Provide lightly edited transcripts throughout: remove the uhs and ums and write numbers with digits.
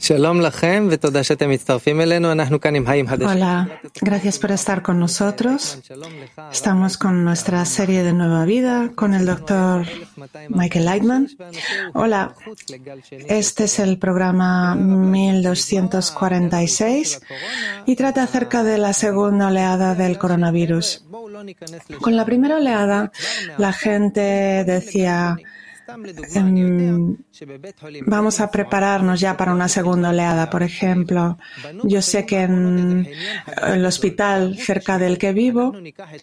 Hola, gracias por estar con nosotros. Estamos con nuestra serie de Nueva Vida con el doctor Michael Lightman. Hola, este es el programa 1246 y trata acerca de la segunda oleada del coronavirus. Con la primera oleada, la gente decía: vamos a prepararnos ya para una segunda oleada. Por ejemplo, yo sé que en el hospital cerca del que vivo,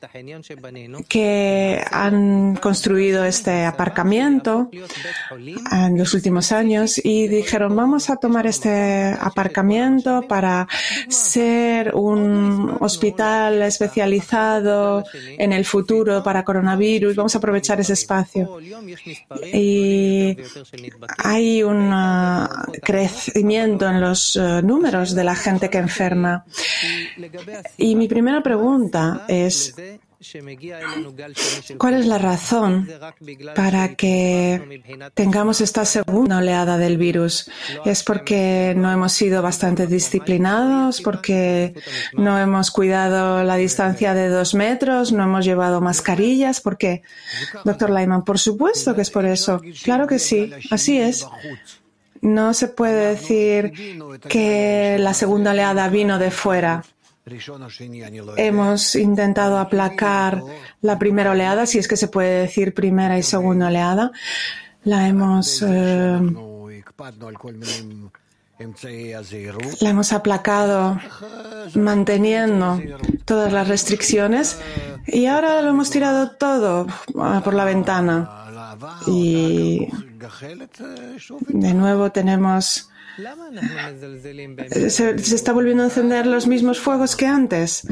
que han construido este aparcamiento en los últimos años y dijeron: vamos a tomar este aparcamiento para ser un hospital especializado en el futuro para coronavirus. Vamos a aprovechar ese espacio. Y hay un crecimiento en los números de la gente que enferma. Y mi primera pregunta es: ¿cuál es la razón para que tengamos esta segunda oleada del virus? ¿Es porque no hemos sido bastante disciplinados? ¿Porque no hemos cuidado la distancia de 2 metros? ¿No hemos llevado mascarillas? ¿Por qué? Doctor Lightman, por supuesto que es por eso. Claro que sí, así es. No se puede decir que la segunda oleada vino de fuera. Hemos intentado aplacar la primera oleada, si es que se puede decir primera y segunda oleada. La hemos aplacado manteniendo todas las restricciones y ahora lo hemos tirado todo por la ventana. Y de nuevo tenemos... Se está volviendo a encender los mismos fuegos que antes.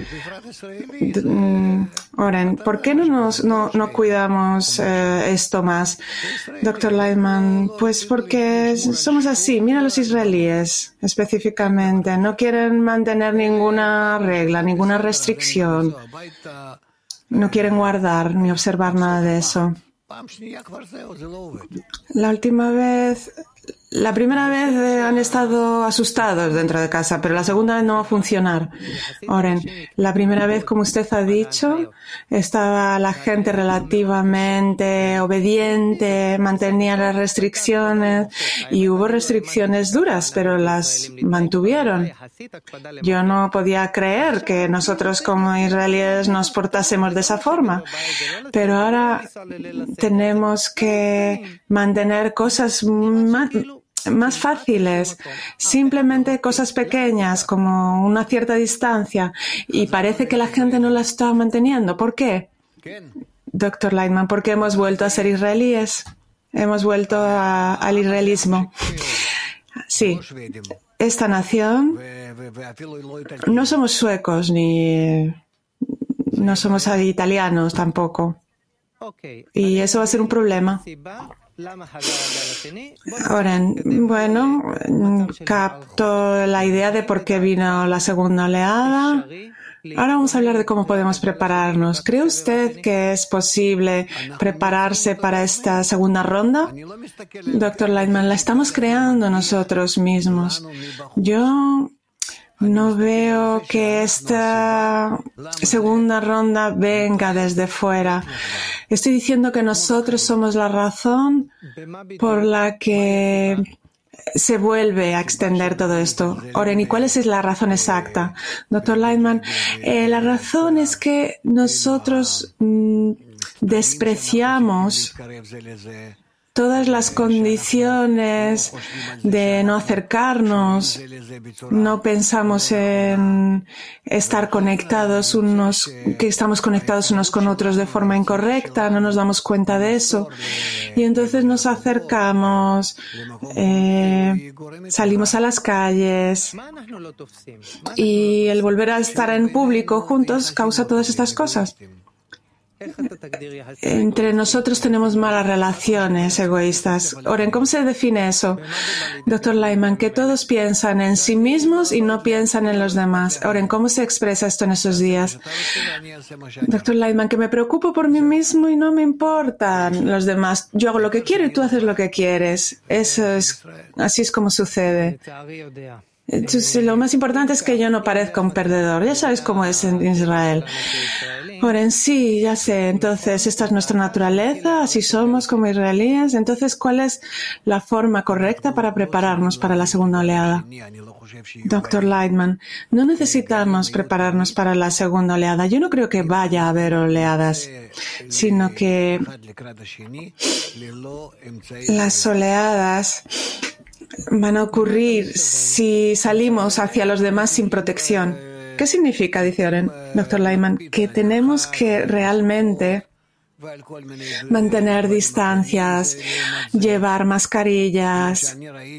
Oren, ¿por qué no cuidamos esto más? Doctor Lightman, pues porque somos así. Mira a los israelíes específicamente. No quieren mantener ninguna regla, ninguna restricción. No quieren guardar ni observar nada de eso. La primera vez han estado asustados dentro de casa, pero la segunda vez no va a funcionar. Oren, la primera vez, como usted ha dicho, estaba la gente relativamente obediente, mantenía las restricciones y hubo restricciones duras, pero las mantuvieron. Yo no podía creer que nosotros como israelíes nos portásemos de esa forma, pero ahora tenemos que mantener cosas más fáciles, simplemente cosas pequeñas como una cierta distancia, y parece que la gente no la está manteniendo. ¿Por qué? Doctor Lightman, porque hemos vuelto a ser israelíes, hemos vuelto al israelismo. Sí, esta nación, no somos suecos ni no somos italianos tampoco, y eso va a ser un problema. Ahora, bueno, capto la idea de por qué vino la segunda oleada. Ahora vamos a hablar de cómo podemos prepararnos. ¿Cree usted que es posible prepararse para esta segunda ronda? Doctor Lightman, la estamos creando nosotros mismos. Yo no veo que esta segunda ronda venga desde fuera. Estoy diciendo que nosotros somos la razón por la que se vuelve a extender todo esto. Oren, ¿y cuál es la razón exacta? Doctor Lightman, la razón es que nosotros despreciamos todas las condiciones de no acercarnos, no pensamos en estar conectados que estamos conectados unos con otros de forma incorrecta, no nos damos cuenta de eso. Y entonces nos acercamos, salimos a las calles, y el volver a estar en público juntos causa todas estas cosas. Entre nosotros tenemos malas relaciones egoístas. Oren, ¿cómo se define eso? Dr. Leiman, que todos piensan en sí mismos y no piensan en los demás. Oren, ¿cómo se expresa esto en esos días? Dr. Leiman, que me preocupo por mí mismo y no me importan los demás. Yo hago lo que quiero y tú haces lo que quieres. Así es como sucede. Entonces, lo más importante es que yo no parezca un perdedor. Ya sabes cómo es en Israel. Oren, sí, ya sé. Entonces, esta es nuestra naturaleza, así somos como israelíes. Entonces, ¿cuál es la forma correcta para prepararnos para la segunda oleada? Dr. Leiman, no necesitamos prepararnos para la segunda oleada. Yo no creo que vaya a haber oleadas, sino que las oleadas van a ocurrir si salimos hacia los demás sin protección. ¿Qué significa, dice Oren, Dr. Leiman? Que tenemos que realmente mantener distancias, llevar mascarillas.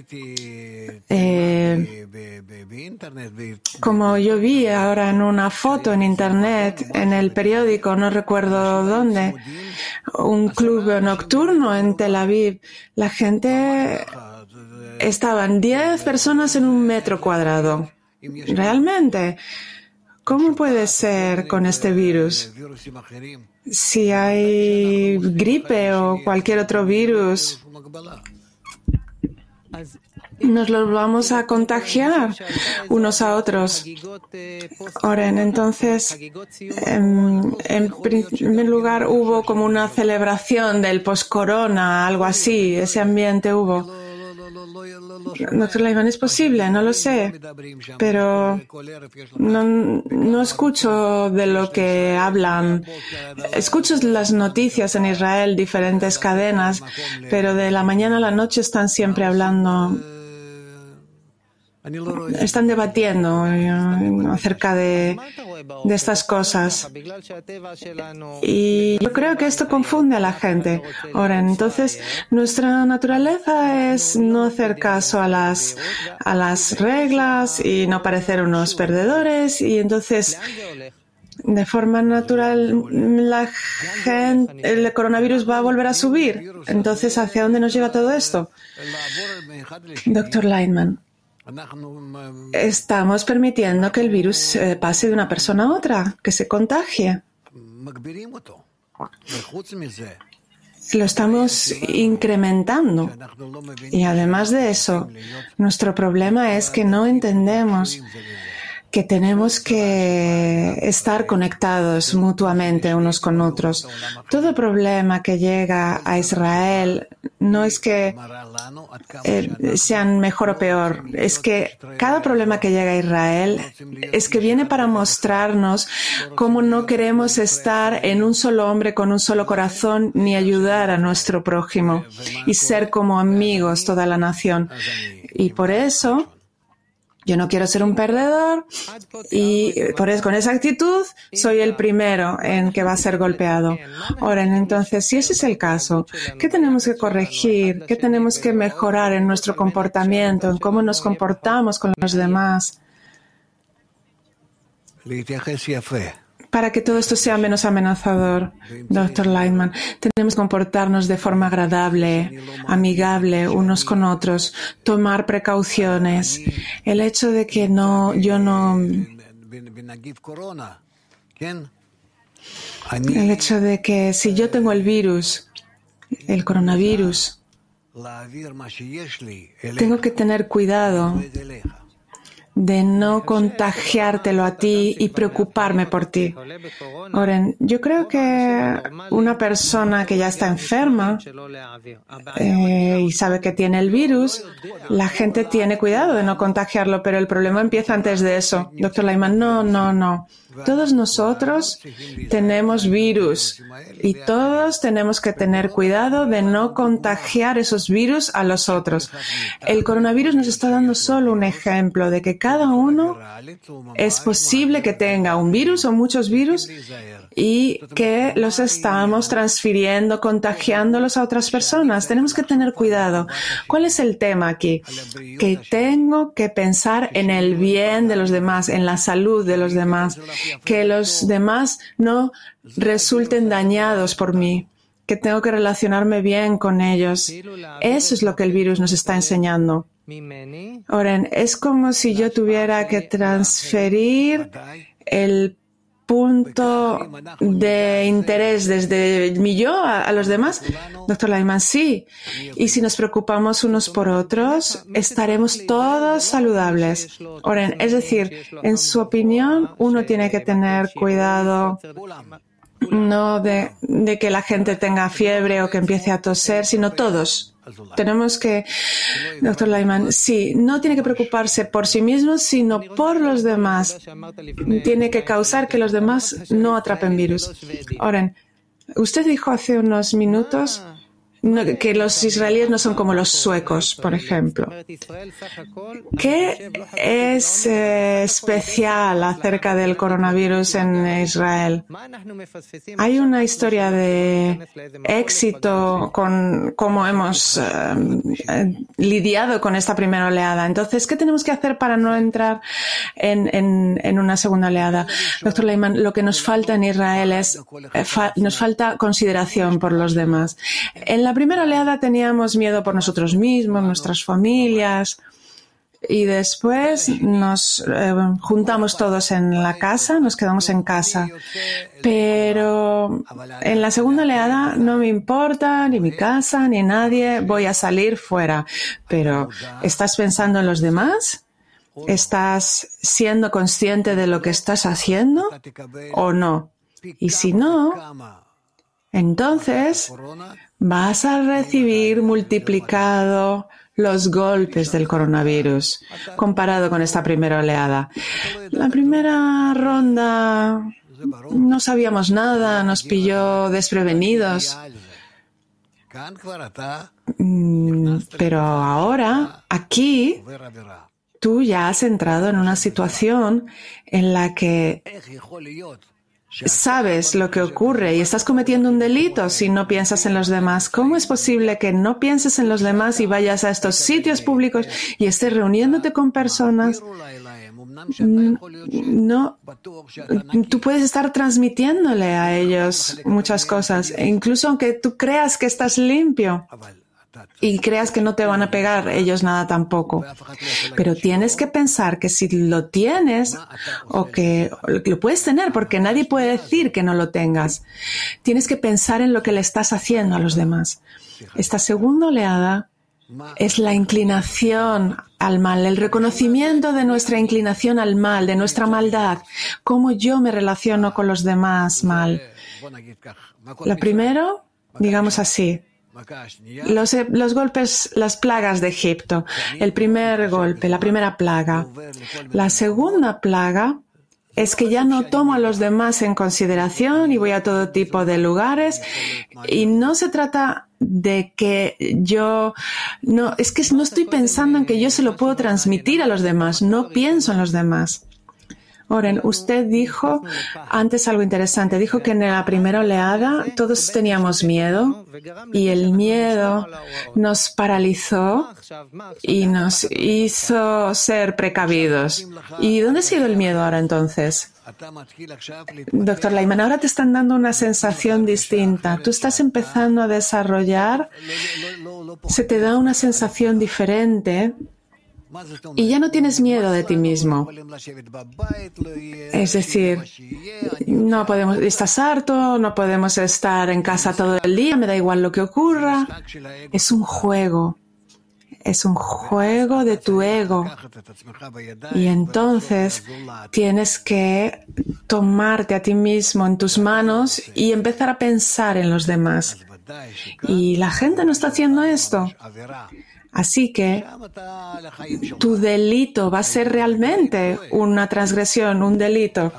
Como yo vi ahora en una foto en Internet, en el periódico, no recuerdo dónde, un club nocturno en Tel Aviv, la gente... Estaban 10 personas en un metro cuadrado. ¿Realmente? ¿Cómo puede ser con este virus? Si hay gripe o cualquier otro virus, nos los vamos a contagiar unos a otros. Oren, entonces, en primer lugar hubo como una celebración del post-corona, algo así, ese ambiente hubo. Dr. Leiman, ¿es posible? No lo sé, pero no escucho de lo que hablan. Escucho las noticias en Israel, diferentes cadenas, pero de la mañana a la noche están siempre hablando, están debatiendo acerca de estas cosas. Y yo creo que esto confunde a la gente. Ahora, entonces, nuestra naturaleza es no hacer caso a las reglas y no parecer unos perdedores. Y entonces, de forma natural, el coronavirus va a volver a subir. Entonces, ¿hacia dónde nos lleva todo esto? Dr. Leiman, estamos permitiendo que el virus pase de una persona a otra, que se contagie. Lo estamos incrementando. Y además de eso, nuestro problema es que no entendemos que tenemos que estar conectados mutuamente unos con otros. Todo problema que llega a Israel no es que sean mejor o peor, es que cada problema que llega a Israel es que viene para mostrarnos cómo no queremos estar en un solo hombre con un solo corazón ni ayudar a nuestro prójimo y ser como amigos toda la nación. Y por eso yo no quiero ser un perdedor y por eso, con esa actitud, soy el primero en que va a ser golpeado. Ahora, entonces, si ese es el caso, ¿qué tenemos que corregir? ¿Qué tenemos que mejorar en nuestro comportamiento, en cómo nos comportamos con los demás? Para que todo esto sea menos amenazador, Dr. Leiman, tenemos que comportarnos de forma agradable, amigable unos con otros, tomar precauciones. El hecho de que el hecho de que si yo tengo el virus, el coronavirus, tengo que tener cuidado de no contagiártelo a ti y preocuparme por ti. Oren, yo creo que una persona que ya está enferma y sabe que tiene el virus, la gente tiene cuidado de no contagiarlo, pero el problema empieza antes de eso. Dr. Leiman, no. Todos nosotros tenemos virus y todos tenemos que tener cuidado de no contagiar esos virus a los otros. El coronavirus nos está dando solo un ejemplo de que cada uno es posible que tenga un virus o muchos virus y que los estamos transfiriendo, contagiándolos a otras personas. Tenemos que tener cuidado. ¿Cuál es el tema aquí? Que tengo que pensar en el bien de los demás, en la salud de los demás. que los demás no resulten dañados por mí, que tengo que relacionarme bien con ellos. Eso es lo que el virus nos está enseñando. Oren, es como si yo tuviera que transferir el punto de interés desde mi yo a los demás. Doctor Leiman, sí. Y si nos preocupamos unos por otros, estaremos todos saludables. Oren, es decir, en su opinión, uno tiene que tener cuidado no de que la gente tenga fiebre o que empiece a toser, sino todos. Tenemos que, doctor Leiman, sí, no tiene que preocuparse por sí mismo, sino por los demás. Tiene que causar que los demás no atrapen virus. Oren, usted dijo hace unos minutos que los israelíes no son como los suecos, por ejemplo. ¿Qué es especial acerca del coronavirus en Israel? Hay una historia de éxito con cómo hemos lidiado con esta primera oleada. Entonces, ¿qué tenemos que hacer para no entrar en una segunda oleada? Doctor Leiman, lo que nos falta en Israel es, nos falta consideración por los demás. En la primera oleada teníamos miedo por nosotros mismos, nuestras familias, y después nos juntamos todos en la casa, nos quedamos en casa. Pero en la segunda oleada no me importa ni mi casa ni nadie, voy a salir fuera. Pero ¿estás pensando en los demás? ¿Estás siendo consciente de lo que estás haciendo o no? Y si no, entonces vas a recibir multiplicado los golpes del coronavirus comparado con esta primera oleada. La primera ronda no sabíamos nada, nos pilló desprevenidos. Pero ahora, aquí, tú ya has entrado en una situación en la que sabes lo que ocurre y estás cometiendo un delito si no piensas en los demás. ¿Cómo es posible que no pienses en los demás y vayas a estos sitios públicos y estés reuniéndote con personas? No, tú puedes estar transmitiéndole a ellos muchas cosas, e incluso aunque tú creas que estás limpio y creas que no te van a pegar ellos nada tampoco. Pero tienes que pensar que si lo tienes o que lo puedes tener, porque nadie puede decir que no lo tengas, tienes que pensar en lo que le estás haciendo a los demás. Esta segunda oleada es la inclinación al mal, el reconocimiento de nuestra inclinación al mal, de nuestra maldad, cómo yo me relaciono con los demás mal. Lo primero, digamos así, los golpes, las plagas de Egipto. El primer golpe, la primera plaga. La segunda plaga es que ya no tomo a los demás en consideración y voy a todo tipo de lugares. Y no se trata de que yo no estoy pensando en que yo se lo puedo transmitir a los demás. No pienso en los demás. Oren, usted dijo antes algo interesante. Dijo que en la primera oleada todos teníamos miedo y el miedo nos paralizó y nos hizo ser precavidos. ¿Y dónde ha sido el miedo ahora entonces? Doctor Leiman, ahora te están dando una sensación distinta. Tú estás empezando a desarrollar, se te da una sensación diferente. Y ya no tienes miedo de ti mismo. Es decir, estás harto, no podemos estar en casa todo el día, me da igual lo que ocurra. Es un juego de tu ego. Y entonces tienes que tomarte a ti mismo en tus manos y empezar a pensar en los demás. Y la gente no está haciendo esto. Así que tu delito va a ser realmente una transgresión, un delito.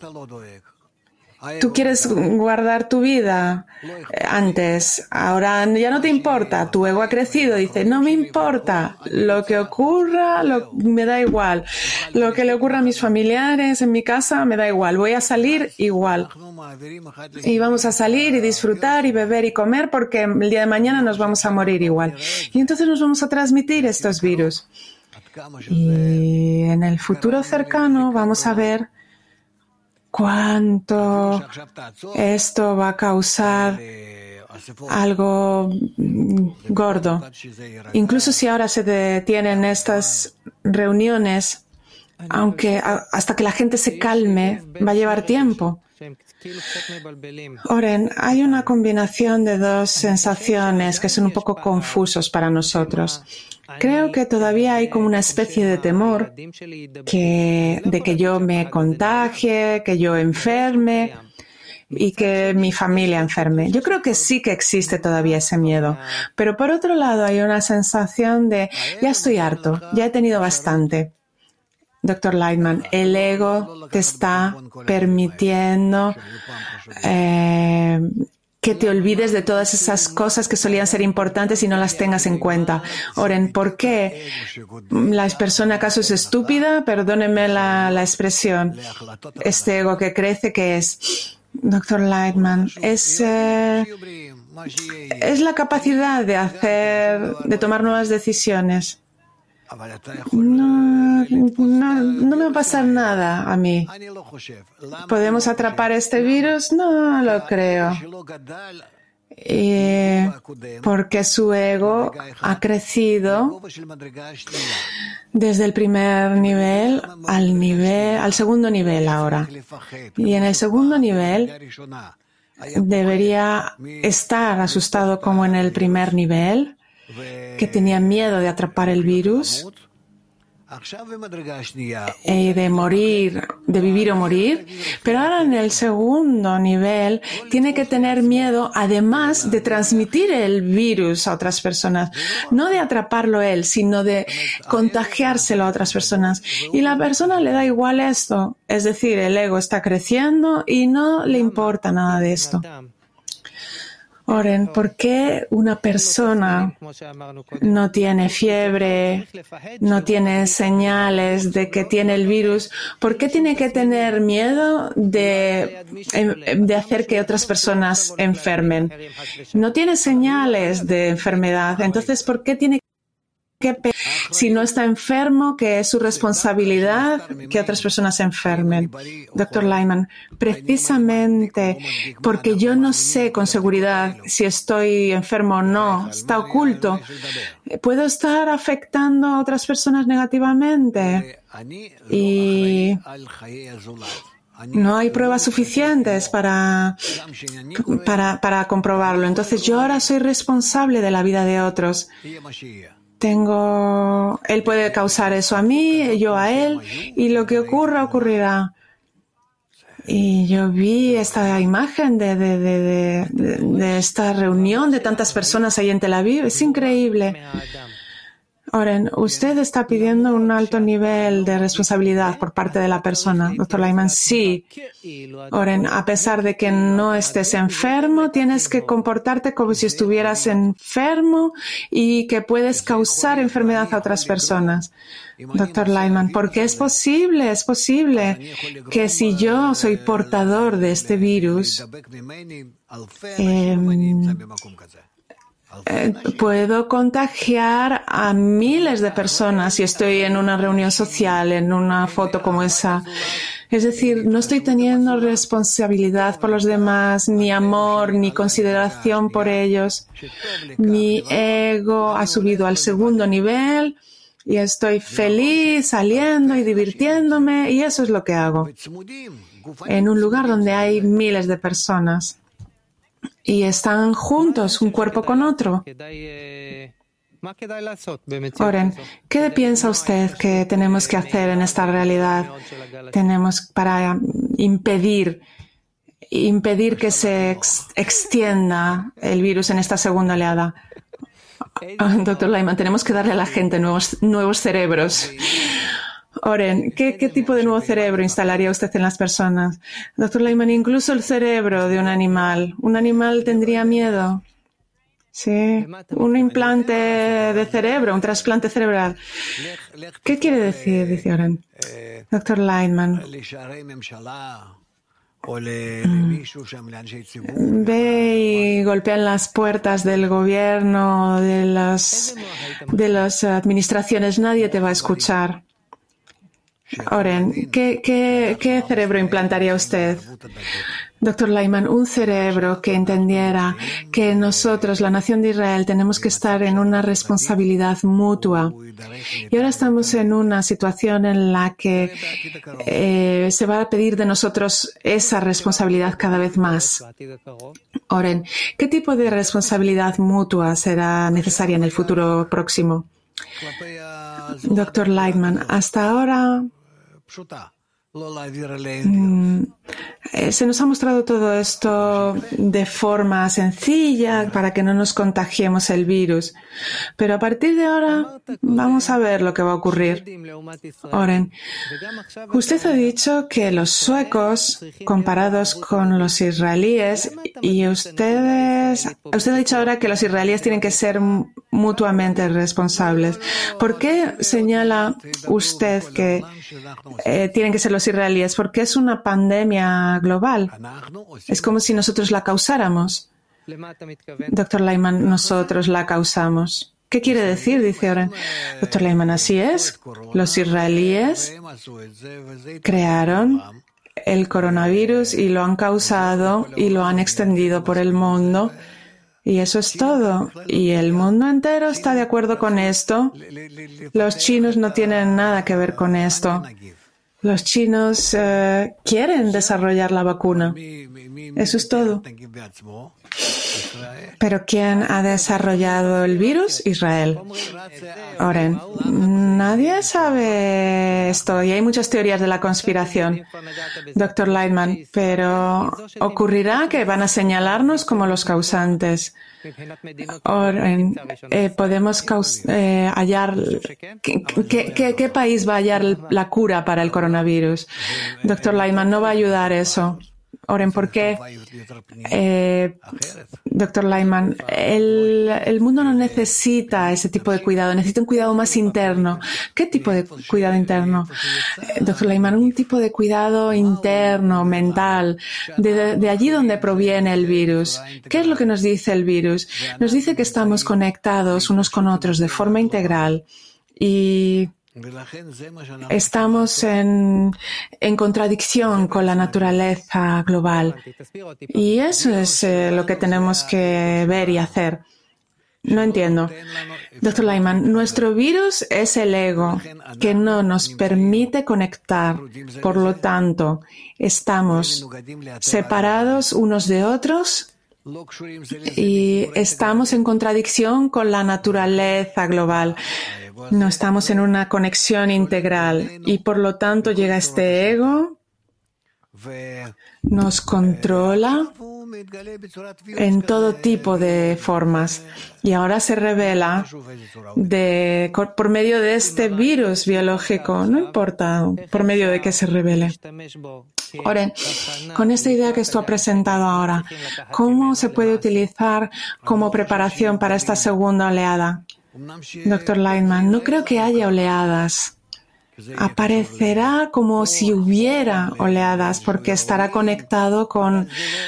Tú quieres guardar tu vida antes, ahora ya no te importa, tu ego ha crecido, dice, no me importa, lo que ocurra, me da igual, lo que le ocurra a mis familiares en mi casa, me da igual, voy a salir igual. Y vamos a salir y disfrutar y beber y comer porque el día de mañana nos vamos a morir igual. Y entonces nos vamos a transmitir estos virus. Y en el futuro cercano vamos a ver cuánto esto va a causar algo gordo. Incluso si ahora se detienen estas reuniones, aunque hasta que la gente se calme, va a llevar tiempo. Oren, hay una combinación de dos sensaciones que son un poco confusos para nosotros. Creo que todavía hay como una especie de temor de que yo me contagie, que yo enferme y que mi familia enferme. Yo creo que sí que existe todavía ese miedo. Pero por otro lado hay una sensación de ya estoy harto, ya he tenido bastante. Dr. Lightman, el ego te está permitiendo que te olvides de todas esas cosas que solían ser importantes y no las tengas en cuenta. Oren, ¿por qué? ¿La persona acaso es estúpida? Perdónenme la expresión. Este ego que crece, ¿qué es? Dr. Lightman, es la capacidad de tomar nuevas decisiones. No me va a pasar nada a mí. ¿Podemos atrapar este virus? No lo creo. Porque su ego ha crecido desde el primer nivel al segundo nivel ahora. Y en el segundo nivel debería estar asustado como en el primer nivel, que tenía miedo de atrapar el virus, de morir, de vivir o morir, pero ahora en el segundo nivel tiene que tener miedo además de transmitir el virus a otras personas, no de atraparlo él, sino de contagiárselo a otras personas. Y la persona le da igual esto, es decir, el ego está creciendo y no le importa nada de esto. Oren, ¿por qué una persona no tiene fiebre, no tiene señales de que tiene el virus? ¿Por qué tiene que tener miedo de hacer que otras personas enfermen? No tiene señales de enfermedad, entonces ¿por qué tiene que, si no está enfermo, que es su responsabilidad que otras personas se enfermen? Dr. Lightman, precisamente porque yo no sé con seguridad si estoy enfermo o no, está oculto, ¿puedo estar afectando a otras personas negativamente? Y no hay pruebas suficientes para comprobarlo. Entonces yo ahora soy responsable de la vida de otros. Él puede causar eso a mí, yo a él, y lo que ocurra, ocurrirá. Y yo vi esta imagen de esta reunión de tantas personas ahí en Tel Aviv. Es increíble. Oren, usted está pidiendo un alto nivel de responsabilidad por parte de la persona, Dr. Lightman. Sí. Oren, a pesar de que no estés enfermo, tienes que comportarte como si estuvieras enfermo y que puedes causar enfermedad a otras personas. Dr. Lightman, porque es posible que si yo soy portador de este virus, puedo contagiar a miles de personas si estoy en una reunión social, en una foto como esa. Es decir, no estoy teniendo responsabilidad por los demás, ni amor, ni consideración por ellos. Mi ego ha subido al segundo nivel y estoy feliz saliendo y divirtiéndome, y eso es lo que hago en un lugar donde hay miles de personas. Y están juntos, un cuerpo con otro. Oren, ¿qué piensa usted que tenemos que hacer en esta realidad? Tenemos para impedir que se extienda el virus en esta segunda oleada. Dr. Lightman, tenemos que darle a la gente nuevos cerebros. Oren, ¿qué tipo de nuevo cerebro instalaría usted en las personas? Dr. Lightman, incluso el cerebro de un animal. ¿Un animal tendría miedo? Sí, un implante de cerebro, un trasplante cerebral. ¿Qué quiere decir? Dice Oren. Dr. Lightman. Ve y golpean las puertas del gobierno, de las administraciones. Nadie te va a escuchar. Oren, ¿qué cerebro implantaría usted? Doctor Lyman, un cerebro que entendiera que nosotros, la nación de Israel, tenemos que estar en una responsabilidad mutua. Y ahora estamos en una situación en la que se va a pedir de nosotros esa responsabilidad cada vez más. Oren, ¿qué tipo de responsabilidad mutua será necesaria en el futuro próximo? Doctor Lyman, hasta ahora se nos ha mostrado todo esto de forma sencilla para que no nos contagiemos el virus. Pero a partir de ahora vamos a ver lo que va a ocurrir. Oren, usted ha dicho que los suecos, comparados con los israelíes, y usted ha dicho ahora que los israelíes tienen que ser mutuamente responsables. ¿Por qué señala usted que tienen que ser los israelíes? Porque es una pandemia global. Es como si nosotros la causáramos. Doctor Lyman, nosotros la causamos. ¿Qué quiere decir? Dice ahora. Doctor Lyman, así es. Los israelíes crearon el coronavirus y lo han causado y lo han extendido por el mundo. Y eso es todo. Y el mundo entero está de acuerdo con esto. Los chinos no tienen nada que ver con esto. Los chinos quieren desarrollar la vacuna. Eso es todo. ¿Pero quién ha desarrollado el virus? Israel. Oren, nadie sabe esto y hay muchas teorías de la conspiración. Doctor Lyman, pero ocurrirá que van a señalarnos como los causantes. Oren, podemos hallar. ¿Qué país va a hallar la cura para el coronavirus? Doctor Lyman, no va a ayudar eso. Oren, ¿por qué? Doctor Lyman, el mundo no necesita ese tipo de cuidado, necesita un cuidado más interno. ¿Qué tipo de cuidado interno? Doctor Lyman, un tipo de cuidado interno, mental, de allí donde proviene el virus. ¿Qué es lo que nos dice el virus? Nos dice que estamos conectados unos con otros de forma integral y estamos en contradicción con la naturaleza global. Y eso es lo que tenemos que ver y hacer. No entiendo. Doctor Lyman, nuestro virus es el ego que no nos permite conectar. Por lo tanto, estamos separados unos de otros y estamos en contradicción con la naturaleza global. No estamos en una conexión integral y por lo tanto llega este ego, nos controla en todo tipo de formas y ahora se revela por medio de este virus biológico, no importa por medio de que se revele. Oren, con esta idea que esto ha presentado ahora, ¿cómo se puede utilizar como preparación para esta segunda oleada? Doctor Lyman, no creo que haya oleadas. Aparecerá como si hubiera oleadas porque estará conectado con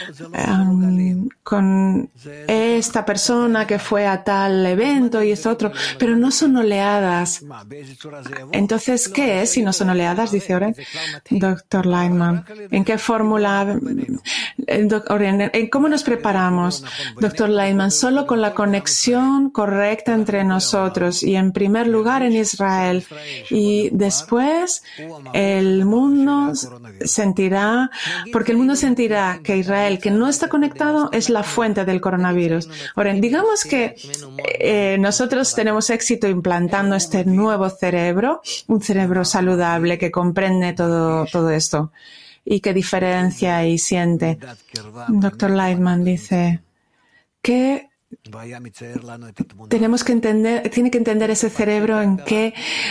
esta persona que fue a tal evento y esto otro, pero no son oleadas. Entonces, ¿qué es si no son oleadas? Dice Oren. Doctor Lyman, ¿en qué fórmula? ¿Cómo nos preparamos? Doctor Lyman, solo con la conexión correcta entre nosotros y en primer lugar en Israel y después el mundo sentirá, porque el mundo sentirá que Israel, que no está conectado, es la fuente del coronavirus. Ahora, digamos que nosotros tenemos éxito implantando este nuevo cerebro, un cerebro saludable que comprende todo esto y que diferencia y siente. Doctor Lyman dice que tenemos que entender, tiene que entender ese cerebro en qué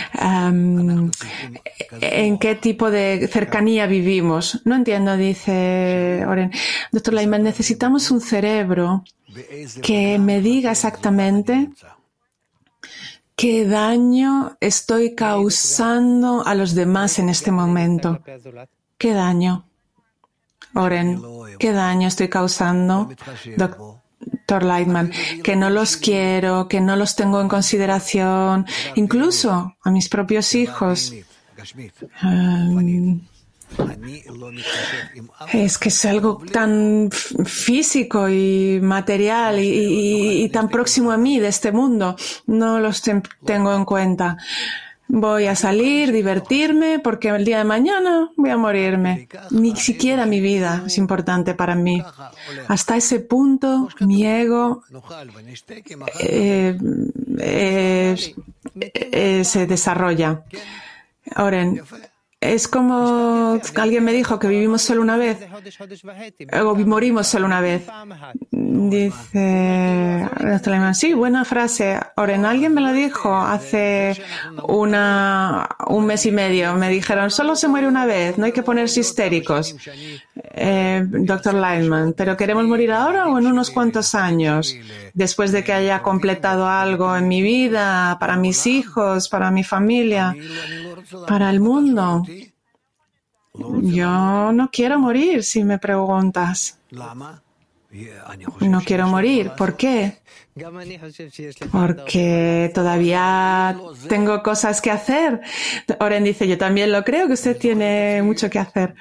tipo de cercanía vivimos. No entiendo, dice Oren. Doctor Lyman, necesitamos un cerebro que me diga exactamente qué daño estoy causando a los demás en este momento. ¿Qué daño? Oren, ¿qué daño estoy causando? Doctor Lyman, que no los quiero, que no los tengo en consideración, incluso a mis propios hijos. Es que es algo tan físico y material y tan próximo a mí de este mundo. No los tengo en cuenta. Voy a salir, divertirme, porque el día de mañana voy a morirme. Ni siquiera mi vida es importante para mí. Hasta ese punto, mi ego se desarrolla. Oren, es como alguien me dijo que vivimos solo una vez, o morimos solo una vez. Dice, sí, buena frase. Oren, alguien me lo dijo hace un mes y medio. Me dijeron, solo se muere una vez, no hay que ponerse histéricos. Dr. Lightman, ¿pero queremos morir ahora o en unos cuantos años? Después de que haya completado algo en mi vida, para mis hijos, para mi familia, para el mundo. Yo no quiero morir, si me preguntas. No quiero morir. ¿Por qué? Porque todavía tengo cosas que hacer. Oren dice, yo también lo creo, que usted tiene mucho que hacer.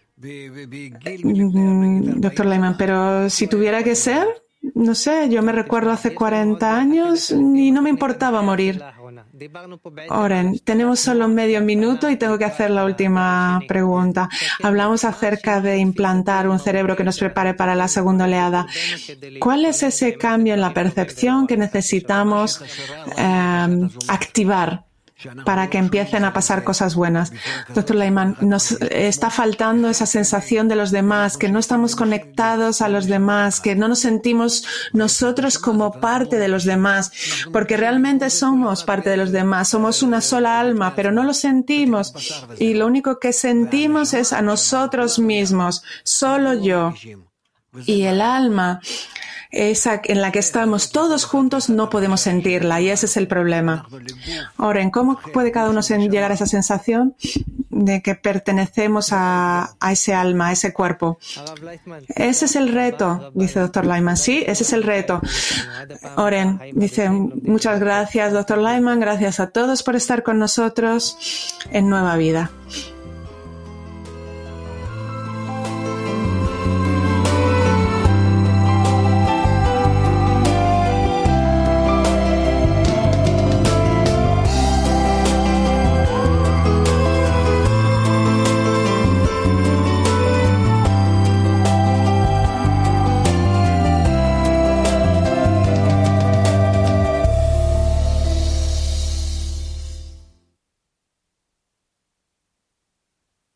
Dr. Lehman, pero si tuviera que ser, no sé, yo me recuerdo hace 40 años y no me importaba morir. Oren, tenemos solo medio minuto y tengo que hacer la última pregunta. Hablamos acerca de implantar un cerebro que nos prepare para la segunda oleada. ¿Cuál es ese cambio en la percepción que necesitamos activar para que empiecen a pasar cosas buenas? Dr. Lehman, nos está faltando esa sensación de los demás, que no estamos conectados a los demás, que no nos sentimos nosotros como parte de los demás, porque realmente somos parte de los demás, somos una sola alma, pero no lo sentimos y lo único que sentimos es a nosotros mismos, solo yo. Y el alma, esa en la que estamos todos juntos, no podemos sentirla y ese es el problema. Oren, ¿cómo puede cada uno llegar a esa sensación de que pertenecemos a ese alma, a ese cuerpo? Ese es el reto, dice Dr. Lehman. Sí, ese es el reto. Oren dice, muchas gracias, Dr. Lehman, gracias a todos por estar con nosotros en Nueva Vida.